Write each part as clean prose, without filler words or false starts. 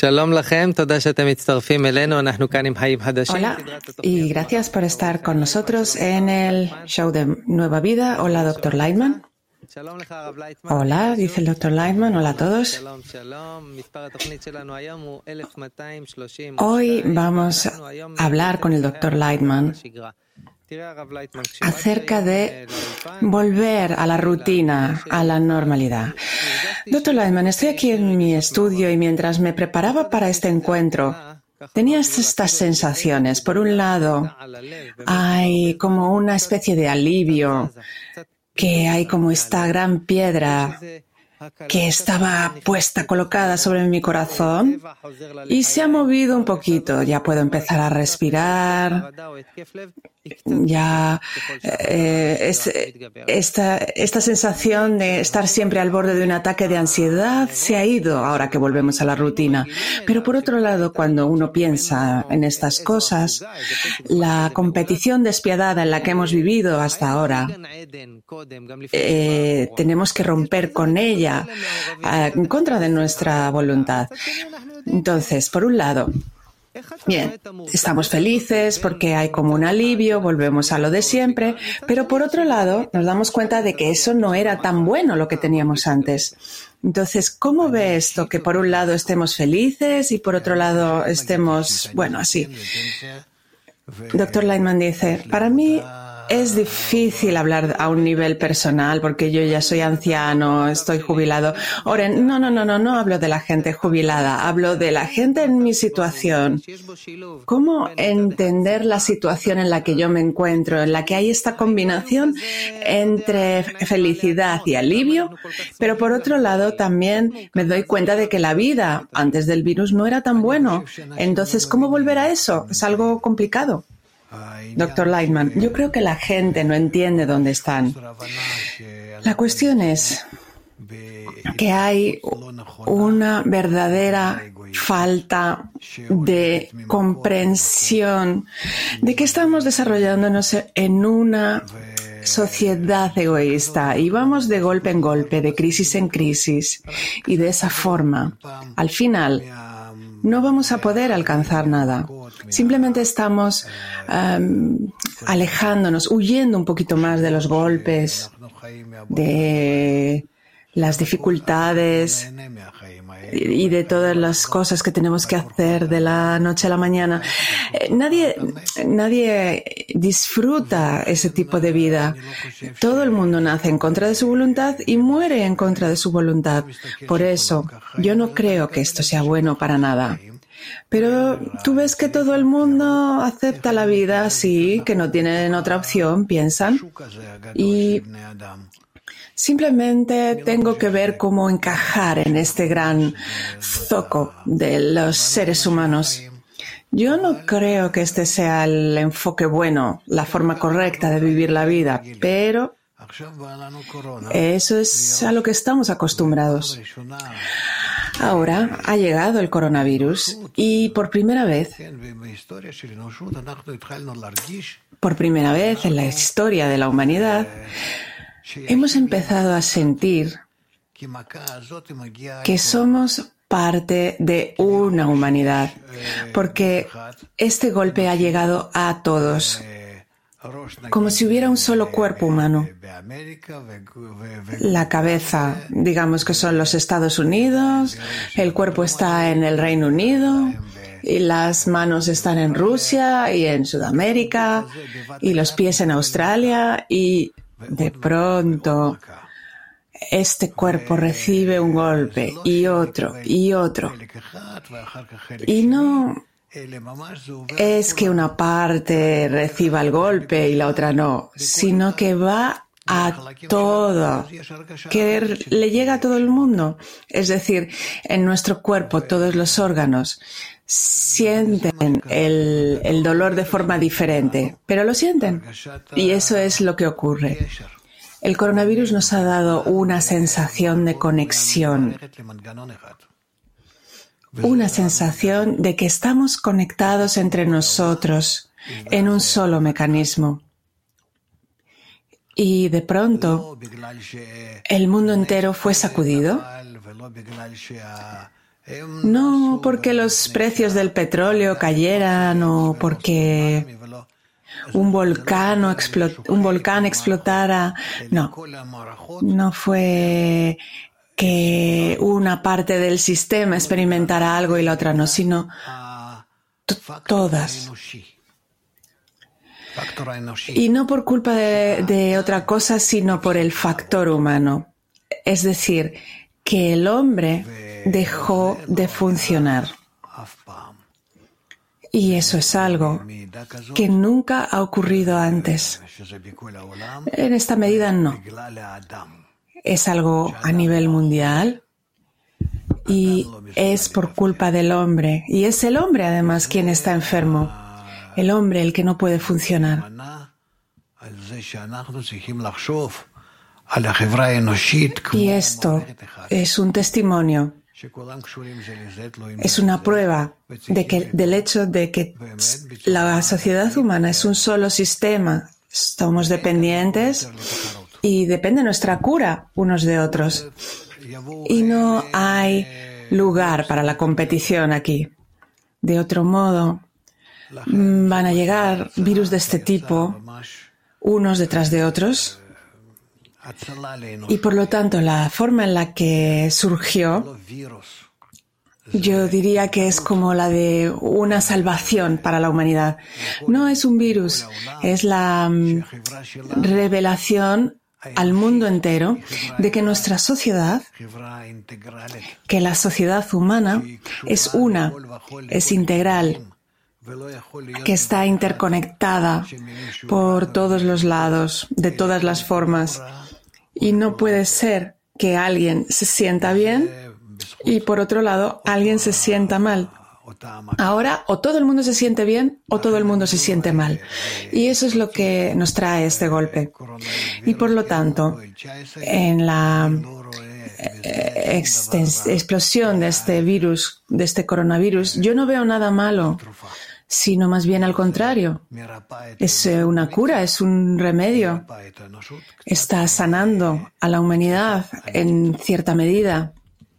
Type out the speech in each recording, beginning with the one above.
Hola y gracias por estar con nosotros en el show de Nueva Vida. Hola, Dr. Lightman. Hola, dice el Dr. Lightman. Hola a todos. Hoy vamos a hablar con el Dr. Lightman acerca de volver a la rutina, a la normalidad. Dr. Lightman, estoy aquí en mi estudio y mientras me preparaba para este encuentro, tenía estas sensaciones. Por un lado, hay como una especie de alivio, que hay como esta gran piedra que estaba colocada sobre mi corazón y se ha movido un poquito. Ya puedo empezar a respirar. Ya esta sensación de estar siempre al borde de un ataque de ansiedad se ha ido ahora que volvemos a la rutina. Pero por otro lado, cuando uno piensa en estas cosas, la competición despiadada en la que hemos vivido hasta ahora, tenemos que romper con ella en contra de nuestra voluntad. Entonces, por un lado, bien, estamos felices porque hay como un alivio, volvemos a lo de siempre, pero por otro lado nos damos cuenta de que eso no era tan bueno lo que teníamos antes. Entonces, ¿cómo ve esto? Que por un lado estemos felices y por otro lado estemos, bueno, así. Dr. Lightman dice, para mí es difícil hablar a un nivel personal porque yo ya soy anciano, estoy jubilado. Oren, no hablo de la gente jubilada, hablo de la gente en mi situación. ¿Cómo entender la situación en la que yo me encuentro, en la que hay esta combinación entre felicidad y alivio? Pero por otro lado también me doy cuenta de que la vida antes del virus no era tan bueno. Entonces, ¿cómo volver a eso? Es algo complicado. Dr. Lightman, yo creo que la gente no entiende dónde están. La cuestión es que hay una verdadera falta de comprensión de que estamos desarrollándonos en una sociedad egoísta y vamos de golpe en golpe, de crisis en crisis, y de esa forma, al final, no vamos a poder alcanzar nada. Simplemente estamos alejándonos, huyendo un poquito más de los golpes, de las dificultades y de todas las cosas que tenemos que hacer de la noche a la mañana. Nadie disfruta ese tipo de vida. Todo el mundo nace en contra de su voluntad y muere en contra de su voluntad. Por eso, yo no creo que esto sea bueno para nada. Pero tú ves que todo el mundo acepta la vida así, que no tienen otra opción, piensan. Y simplemente tengo que ver cómo encajar en este gran zoco de los seres humanos. Yo no creo que este sea el enfoque bueno, la forma correcta de vivir la vida, pero eso es a lo que estamos acostumbrados. Ahora ha llegado el coronavirus y por primera vez en la historia de la humanidad, hemos empezado a sentir que somos parte de una humanidad, porque este golpe ha llegado a todos, como si hubiera un solo cuerpo humano. La cabeza, digamos que son los Estados Unidos, el cuerpo está en el Reino Unido, y las manos están en Rusia y en Sudamérica, y los pies en Australia, y de pronto este cuerpo recibe un golpe y otro y otro. Y no es que una parte reciba el golpe y la otra no, sino que va a todo, que le llega a todo el mundo. Es decir, en nuestro cuerpo todos los órganos sienten el dolor de forma diferente, pero lo sienten. Y eso es lo que ocurre. El coronavirus nos ha dado una sensación de conexión, una sensación de que estamos conectados entre nosotros en un solo mecanismo. Y de pronto, el mundo entero fue sacudido. No porque los precios del petróleo cayeran o porque un volcán explotara. No fue que una parte del sistema experimentara algo y la otra no, sino todas. Y no por culpa de otra cosa, sino por el factor humano. Es decir, que el hombre dejó de funcionar. Y eso es algo que nunca ha ocurrido antes. En esta medida no. Es algo a nivel mundial y es por culpa del hombre. Y es el hombre, además, quien está enfermo. El hombre el que no puede funcionar. Y esto es un testimonio. Es una prueba del hecho de que la sociedad humana es un solo sistema. Somos dependientes y depende nuestra cura unos de otros. Y no hay lugar para la competición aquí. De otro modo, van a llegar virus de este tipo, unos detrás de otros. Y por lo tanto, la forma en la que surgió, yo diría que es como la de una salvación para la humanidad. No es un virus, es la revelación al mundo entero de que nuestra sociedad, que la sociedad humana es una, es integral, que está interconectada por todos los lados, de todas las formas. Y no puede ser que alguien se sienta bien y, por otro lado, alguien se sienta mal. Ahora, o todo el mundo se siente bien o todo el mundo se siente mal. Y eso es lo que nos trae este golpe. Y, por lo tanto, en la explosión de este virus, de este coronavirus, yo no veo nada malo, sino más bien al contrario. Es una cura, es un remedio. Está sanando a la humanidad en cierta medida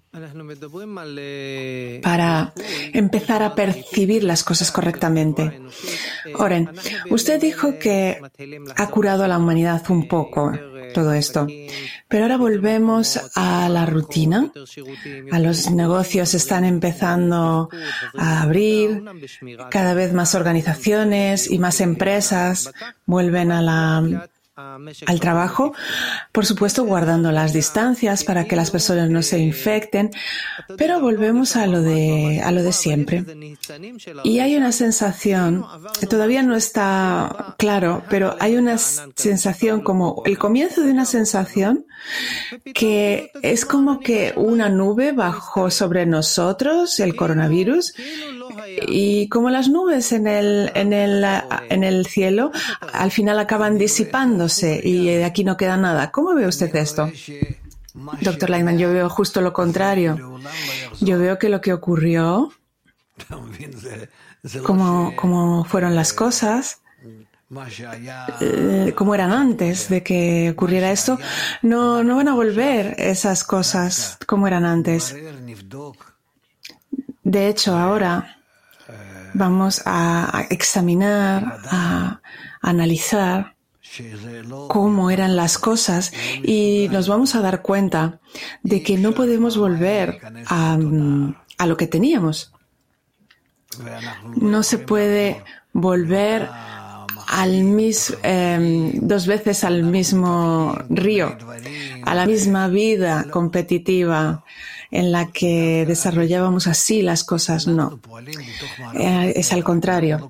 para empezar a percibir las cosas correctamente. Oren, usted dijo que ha curado a la humanidad un poco todo esto, pero ahora volvemos a la rutina. A los negocios están empezando a abrir, cada vez más organizaciones y más empresas vuelven al trabajo, por supuesto guardando las distancias para que las personas no se infecten, pero volvemos a lo de siempre. Y hay una sensación, que todavía no está claro, pero hay una sensación como el comienzo de una sensación que es como que una nube bajó sobre nosotros, el coronavirus, y como las nubes en el cielo, al final acaban disipándose y de aquí no queda nada. ¿Cómo ve usted esto? Dr. Leitman, yo veo justo lo contrario. Yo veo que lo que ocurrió, como fueron las cosas, como eran antes de que ocurriera esto, no van a volver esas cosas como eran antes. De hecho, ahora vamos a examinar, a analizar cómo eran las cosas y nos vamos a dar cuenta de que no podemos volver a lo que teníamos. No se puede volver dos veces al mismo río, a la misma vida competitiva en la que desarrollábamos así las cosas, no. Es al contrario.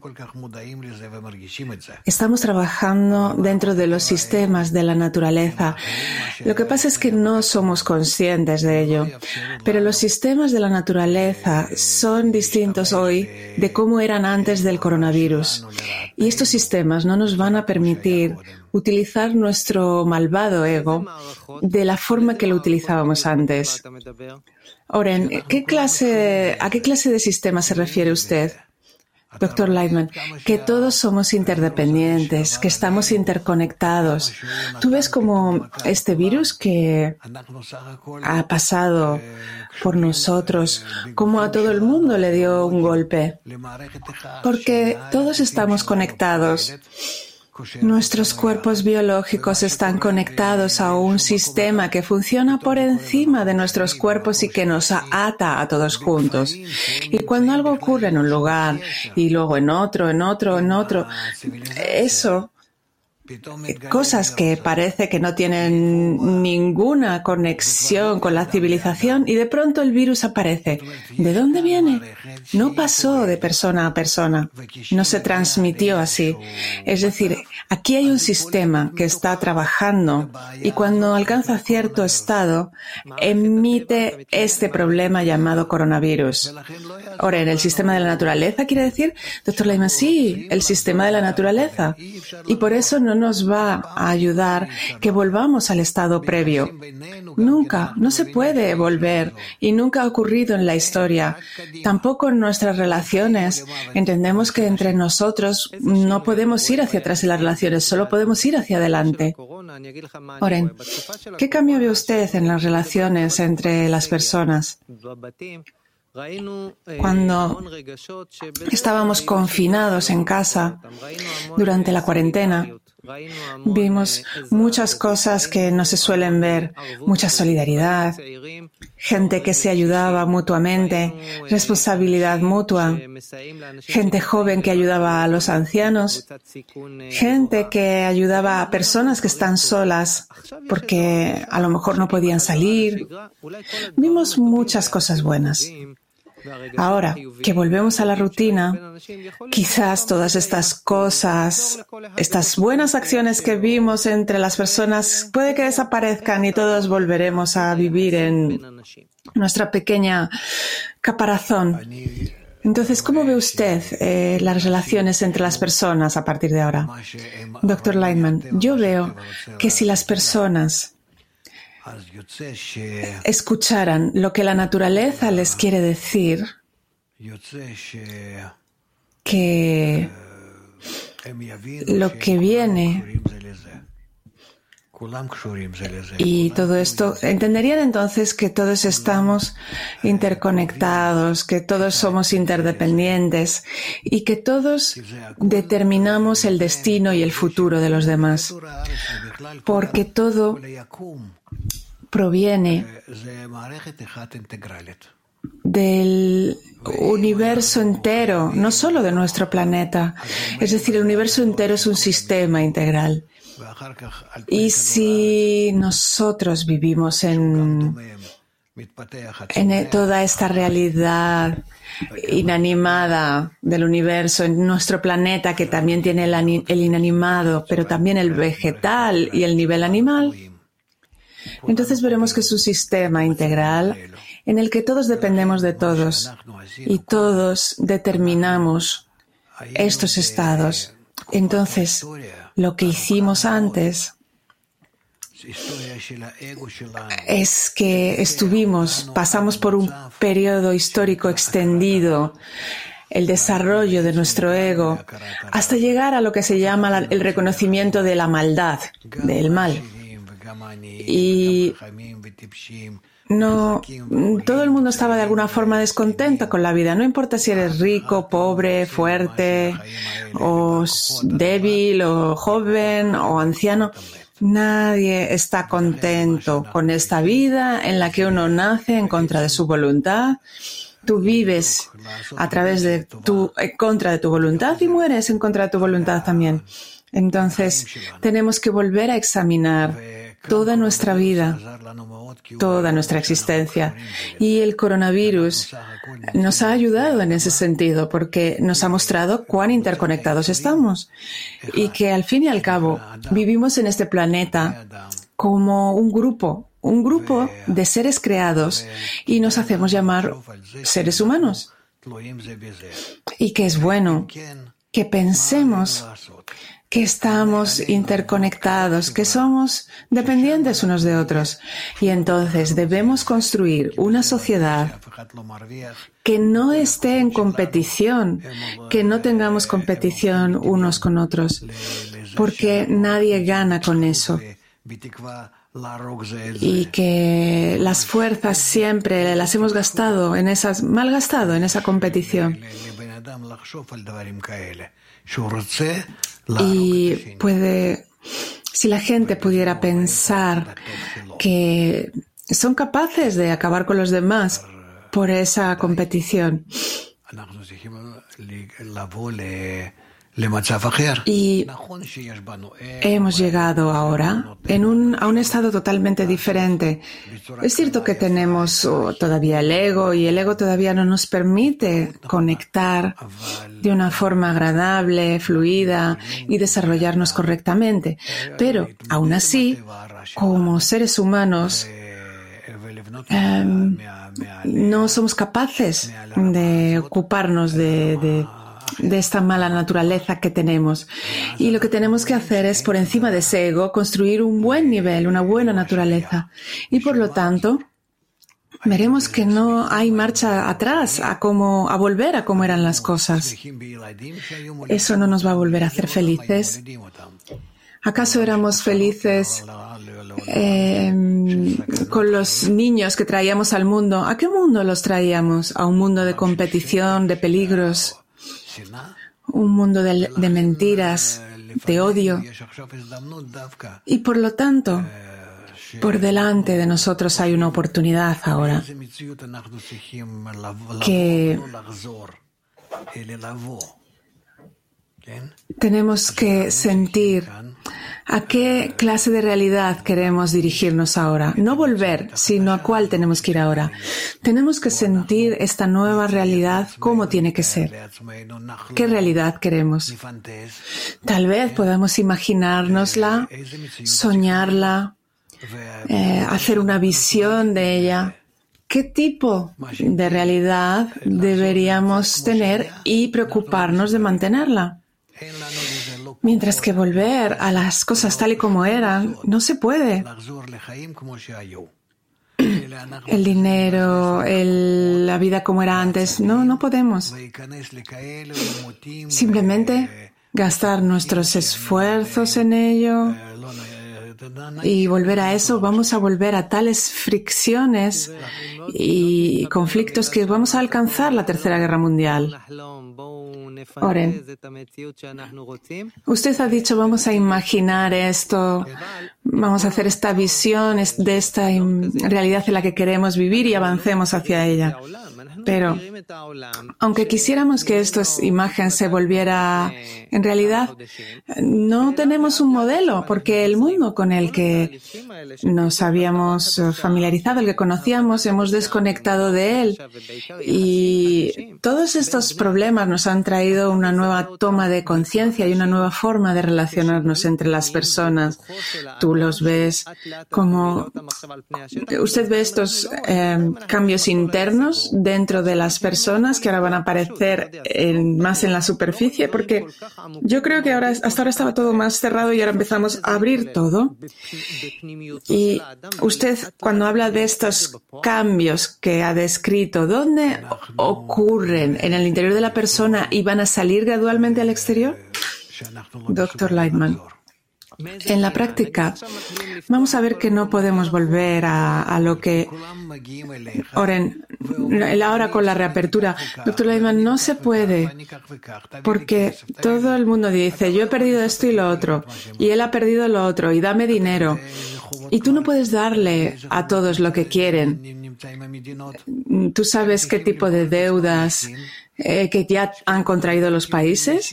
Estamos trabajando dentro de los sistemas de la naturaleza. Lo que pasa es que no somos conscientes de ello, pero los sistemas de la naturaleza son distintos hoy de cómo eran antes del coronavirus. Y estos sistemas no nos van a permitir utilizar nuestro malvado ego de la forma que lo utilizábamos antes. Oren, ¿a qué clase de sistema se refiere usted? Dr. Lightman, que todos somos interdependientes, que estamos interconectados. ¿Tú ves como este virus que ha pasado por nosotros, como a todo el mundo le dio un golpe? Porque todos estamos conectados. Nuestros cuerpos biológicos están conectados a un sistema que funciona por encima de nuestros cuerpos y que nos ata a todos juntos. Y cuando algo ocurre en un lugar y luego en otro, eso, cosas que parece que no tienen ninguna conexión con la civilización y de pronto el virus aparece. ¿De dónde viene? No pasó de persona a persona, no se transmitió así. Es decir, aquí hay un sistema que está trabajando y cuando alcanza cierto estado emite este problema llamado coronavirus. Ahora, ¿en el sistema de la naturaleza quiere decir? Dr. Lehman, sí, el sistema de la naturaleza. Y por eso no nos va a ayudar que volvamos al estado previo. Nunca, no se puede volver y nunca ha ocurrido en la historia. Tampoco en nuestras relaciones. Entendemos que entre nosotros no podemos ir hacia atrás en las relaciones, solo podemos ir hacia adelante. Oren, ¿qué cambio ve usted en las relaciones entre las personas? Cuando estábamos confinados en casa durante la cuarentena, vimos muchas cosas que no se suelen ver, mucha solidaridad, gente que se ayudaba mutuamente, responsabilidad mutua, gente joven que ayudaba a los ancianos, gente que ayudaba a personas que están solas porque a lo mejor no podían salir. Vimos muchas cosas buenas. Ahora que volvemos a la rutina, quizás todas estas cosas, estas buenas acciones que vimos entre las personas, puede que desaparezcan y todos volveremos a vivir en nuestra pequeña caparazón. Entonces, ¿cómo ve usted las relaciones entre las personas a partir de ahora? Dr. Lightman, yo veo que si las personas escucharan lo que la naturaleza les quiere decir, que lo que viene y todo esto, entenderían entonces que todos estamos interconectados, que todos somos interdependientes y que todos determinamos el destino y el futuro de los demás, porque todo proviene del universo entero, no solo de nuestro planeta. Es decir, el universo entero es un sistema integral. Y si nosotros vivimos en toda esta realidad inanimada del universo, en nuestro planeta que también tiene el inanimado, pero también el vegetal y el nivel animal, entonces veremos que es un sistema integral en el que todos dependemos de todos y todos determinamos estos estados. Entonces, lo que hicimos antes es que pasamos por un periodo histórico extendido, el desarrollo de nuestro ego, hasta llegar a lo que se llama el reconocimiento de la maldad, del mal. Y no, todo el mundo estaba de alguna forma descontento con la vida. No importa si eres rico, pobre, fuerte, o débil, o joven, o anciano. Nadie está contento con esta vida en la que uno nace en contra de su voluntad. Tú vives en contra de tu voluntad y mueres en contra de tu voluntad también. Entonces, tenemos que volver a examinar toda nuestra vida, toda nuestra existencia. Y el coronavirus nos ha ayudado en ese sentido porque nos ha mostrado cuán interconectados estamos y que al fin y al cabo vivimos en este planeta como un grupo de seres creados y nos hacemos llamar seres humanos. Y que es bueno que pensemos que estamos interconectados, que somos dependientes unos de otros. Y entonces debemos construir una sociedad que no esté en competición, que no tengamos competición unos con otros, porque nadie gana con eso. Y que las fuerzas siempre las hemos malgastado en esa competición. Y si la gente pudiera pensar que son capaces de acabar con los demás por esa competición. Y hemos llegado ahora a un estado totalmente diferente. Es cierto que tenemos todavía el ego, y el ego todavía no nos permite conectar de una forma agradable, fluida y desarrollarnos correctamente. Pero, aún así, como seres humanos, no somos capaces de ocuparnos de esta mala naturaleza que tenemos. Y lo que tenemos que hacer es, por encima de ese ego, construir un buen nivel, una buena naturaleza. Y por lo tanto, veremos que no hay marcha atrás a volver a cómo eran las cosas. Eso no nos va a volver a hacer felices. ¿Acaso éramos felices con los niños que traíamos al mundo? ¿A qué mundo los traíamos? ¿A un mundo de competición, de peligros? Un mundo de mentiras, de odio. Y por lo tanto, por delante de nosotros hay una oportunidad ahora que tenemos que sentir a qué clase de realidad queremos dirigirnos ahora. No volver, sino a cuál tenemos que ir ahora. Tenemos que sentir esta nueva realidad cómo tiene que ser. ¿Qué realidad queremos? Tal vez podamos imaginárnosla, soñarla, hacer una visión de ella. ¿Qué tipo de realidad deberíamos tener y preocuparnos de mantenerla? Mientras que volver a las cosas tal y como eran, no se puede. El dinero, la vida como era antes, no podemos. Simplemente gastar nuestros esfuerzos en ello y volver a eso, vamos a volver a tales fricciones y conflictos que vamos a alcanzar la Tercera Guerra Mundial. Oren, usted ha dicho, vamos a imaginar esto, vamos a hacer esta visión de esta realidad en la que queremos vivir y avancemos hacia ella. Pero, aunque quisiéramos que esta imagen se volviera en realidad, no tenemos un modelo, porque el mundo con el que nos habíamos familiarizado, el que conocíamos, hemos desconectado de él. Y todos estos problemas nos han traído una nueva toma de conciencia y una nueva forma de relacionarnos entre las personas. Tú los ves como... Usted ve estos cambios internos dentro de las personas que ahora van a aparecer más en la superficie, porque yo creo que hasta ahora estaba todo más cerrado y ahora empezamos a abrir todo. Y usted, cuando habla de estos cambios que ha descrito, ¿dónde ocurren? ¿En el interior de la persona y van a salir gradualmente al exterior? Dr. Lightman. En la práctica, vamos a ver que no podemos volver a lo que... Oren, ahora con la reapertura, Dr. Lightman, no se puede, porque todo el mundo dice, yo he perdido esto y lo otro, y él ha perdido lo otro, y dame dinero. Y tú no puedes darle a todos lo que quieren. ¿Tú sabes qué tipo de deudas que ya han contraído los países?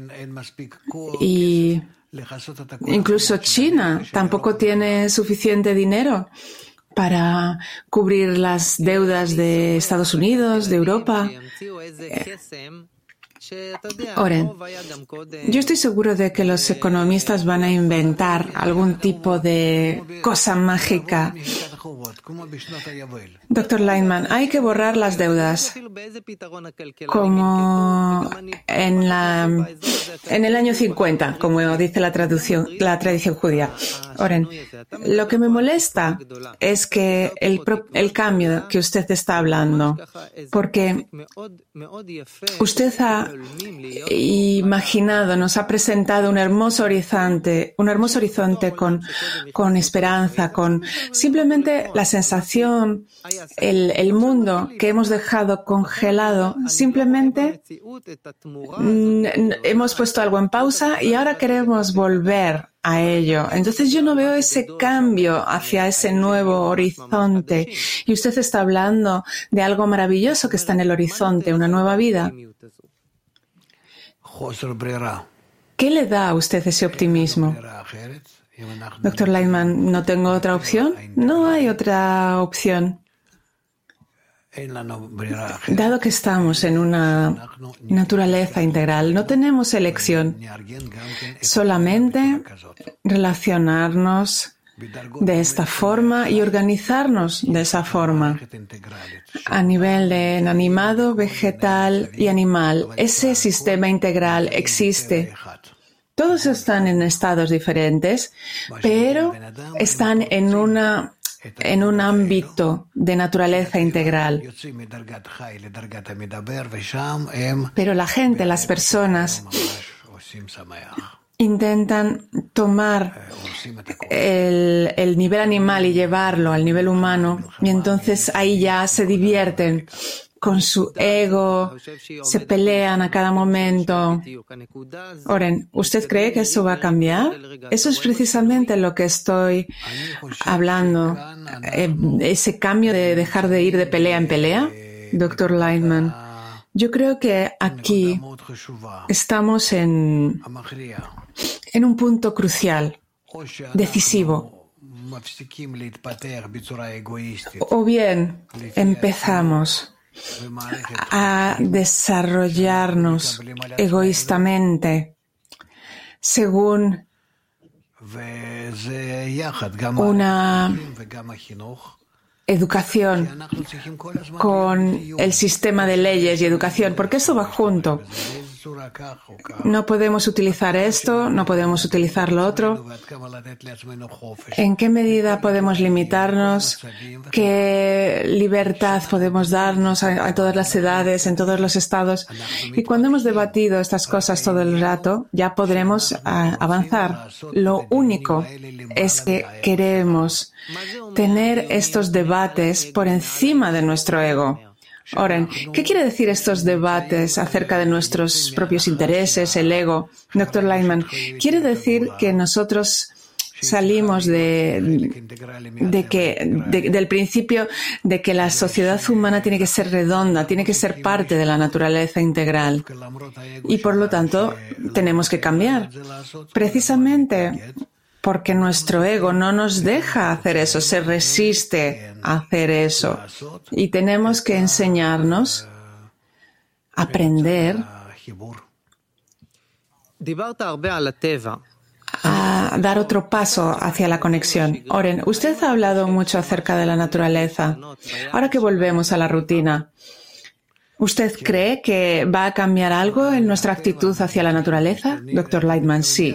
Y... incluso China tampoco tiene suficiente dinero para cubrir las deudas de Estados Unidos, de Europa. Oren, yo estoy seguro de que los economistas van a inventar algún tipo de cosa mágica. Doctor Lightman, hay que borrar las deudas, como en el año 50, como dice la tradición judía. Oren, lo que me molesta es que el cambio que usted está hablando, porque usted ha imaginado, nos ha presentado un hermoso horizonte con esperanza, con simplemente la sensación, el mundo que hemos dejado congelado, simplemente hemos puesto algo en pausa y ahora queremos volver a ello. Entonces yo no veo ese cambio hacia ese nuevo horizonte. Y usted está hablando de algo maravilloso que está en el horizonte, una nueva vida. ¿Qué le da a usted ese optimismo? Doctor Lightman, ¿no tengo otra opción? No hay otra opción. Dado que estamos en una naturaleza integral, no tenemos elección, solamente relacionarnos de esta forma y organizarnos de esa forma a nivel de animado, vegetal y animal. Ese sistema integral existe. Todos están en estados diferentes, pero están en un ámbito de naturaleza integral. Pero la gente, las personas, intentan tomar el nivel animal y llevarlo al nivel humano, y entonces ahí ya se divierten con su ego, se pelean a cada momento. Oren, ¿usted cree que eso va a cambiar? Eso es precisamente lo que estoy hablando. Ese cambio de dejar de ir de pelea en pelea, Dr. Lightman. Yo creo que aquí estamos en un punto crucial, decisivo. O bien empezamos a desarrollarnos egoístamente según una educación con el sistema de leyes y educación, porque eso va junto. No podemos utilizar esto, no podemos utilizar lo otro. ¿En qué medida podemos limitarnos? ¿Qué libertad podemos darnos a todas las edades, en todos los estados? Y cuando hemos debatido estas cosas todo el rato, ya podremos avanzar. Lo único es que queremos tener estos debates por encima de nuestro ego. Oren, ¿qué quiere decir estos debates acerca de nuestros propios intereses, el ego? Dr. Lightman, quiere decir que nosotros salimos del principio de que la sociedad humana tiene que ser redonda, tiene que ser parte de la naturaleza integral. Y por lo tanto, tenemos que cambiar. Precisamente porque nuestro ego no nos deja hacer eso, se resiste a hacer eso. Y tenemos que enseñarnos, aprender a dar otro paso hacia la conexión. Oren, usted ha hablado mucho acerca de la naturaleza. Ahora que volvemos a la rutina, ¿usted cree que va a cambiar algo en nuestra actitud hacia la naturaleza? Dr. Lightman, sí.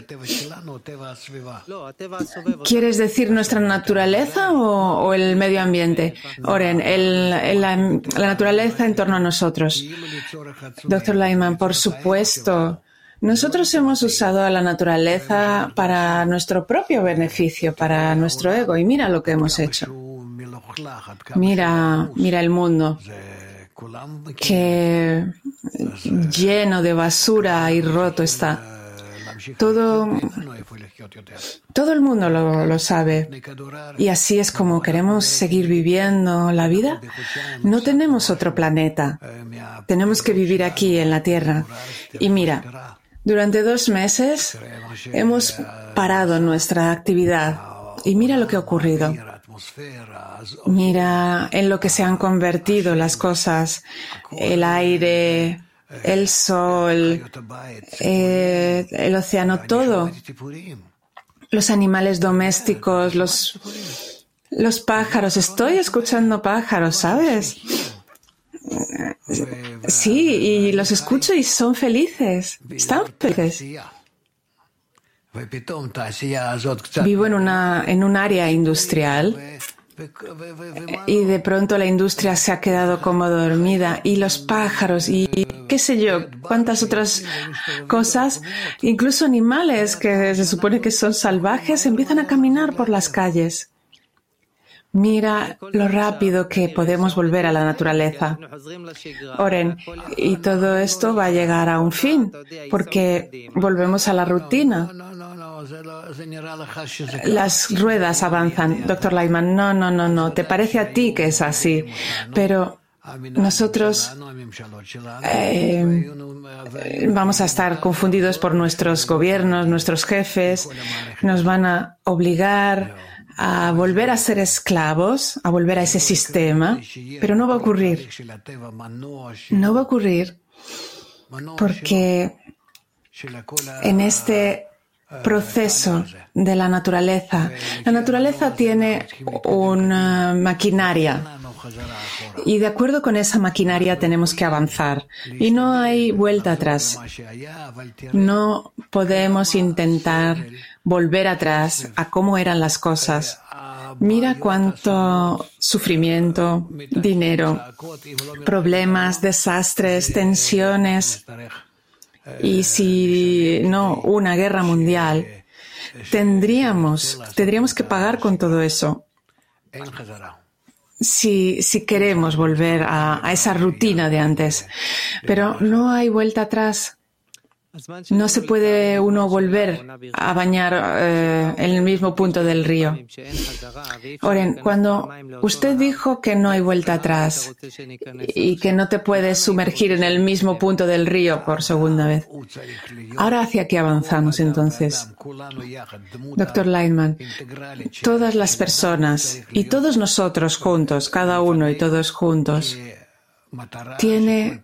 ¿Quieres decir nuestra naturaleza o el medio ambiente? Oren, la naturaleza en torno a nosotros. Dr. Lightman, por supuesto. Nosotros hemos usado a la naturaleza para nuestro propio beneficio, para nuestro ego, y mira lo que hemos hecho. Mira el mundo, que lleno de basura y roto está. Todo el mundo lo sabe. Y así es como queremos seguir viviendo la vida. No tenemos otro planeta. Tenemos que vivir aquí en la Tierra. Y mira, durante 2 meses hemos parado nuestra actividad. Y mira lo que ha ocurrido. Mira en lo que se han convertido las cosas, el aire, el sol, el océano, todo. Los animales domésticos, los pájaros. Estoy escuchando pájaros, ¿sabes? Sí, y los escucho y son felices. Están felices. Vivo en un área industrial y de pronto la industria se ha quedado como dormida y los pájaros y qué sé yo, cuántas otras cosas, incluso animales que se supone que son salvajes, empiezan a caminar por las calles. Mira lo rápido que podemos volver a la naturaleza. Oren, y todo esto va a llegar a un fin, porque volvemos a la rutina. Las ruedas avanzan. Dr. Lightman, no. Te parece a ti que es así, pero nosotros vamos a estar confundidos por nuestros gobiernos, nuestros jefes, nos van a obligar a volver a ser esclavos, a volver a ese sistema, pero no va a ocurrir. No va a ocurrir porque en este proceso de la naturaleza tiene una maquinaria y de acuerdo con esa maquinaria tenemos que avanzar y no hay vuelta atrás. No podemos intentar volver atrás a cómo eran las cosas. Mira cuánto sufrimiento, dinero, problemas, desastres, tensiones. Y si no, una guerra mundial, tendríamos que pagar con todo eso. Si queremos volver a esa rutina de antes. Pero no hay vuelta atrás. No se puede uno volver a bañar en el mismo punto del río. Oren, cuando usted dijo que no hay vuelta atrás y que no te puedes sumergir en el mismo punto del río por segunda vez, ¿ahora hacia qué avanzamos entonces? Dr. Lightman, todas las personas y todos nosotros juntos, cada uno y todos juntos, tiene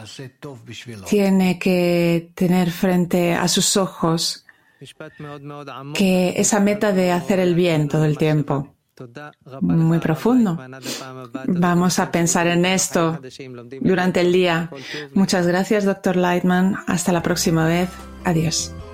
que tener frente a sus ojos que esa meta de hacer el bien todo el tiempo. Muy profundo. Vamos a pensar en esto durante el día. Muchas gracias, Dr. Lightman. Hasta la próxima vez. Adiós.